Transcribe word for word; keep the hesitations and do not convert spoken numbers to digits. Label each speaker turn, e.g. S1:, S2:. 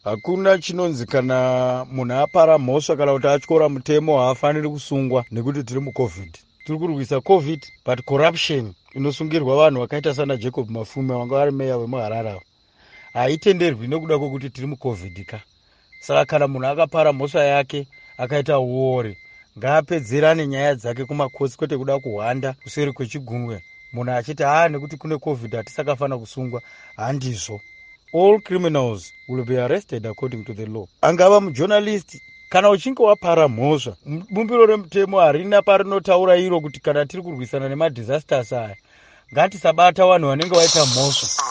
S1: Hakuna chinonzi kana munhu apara mhosva kana kuti atyora mutemo haafaniri kusungwa nekuti tiri mucovid. Tiri kurwisa covid but corruption inosungirwa vanhu vakaita sana Jacob Mafume vanga vari meya wemuharare haitenderwi nekuda kwokuti tiri mucovid ka. Saka kana munhu akapara mhosva yake akaita uore ngaapedzerane nyaya dzake kumakotsi kwete kuda kuhwanda kuseri kwechigungwe munhu achiti haa nekuti kune covid hatisakafana kusungwa. Handizvo. All criminals will be arrested according to the law. Angava mujournalist kana uchinge wapara mhosva, bumbiro remutemo harina parinotaura iro kuti kana tiri kurwisana nemadisasters aya ngatisabata vanhu vanenge vaita mhosva.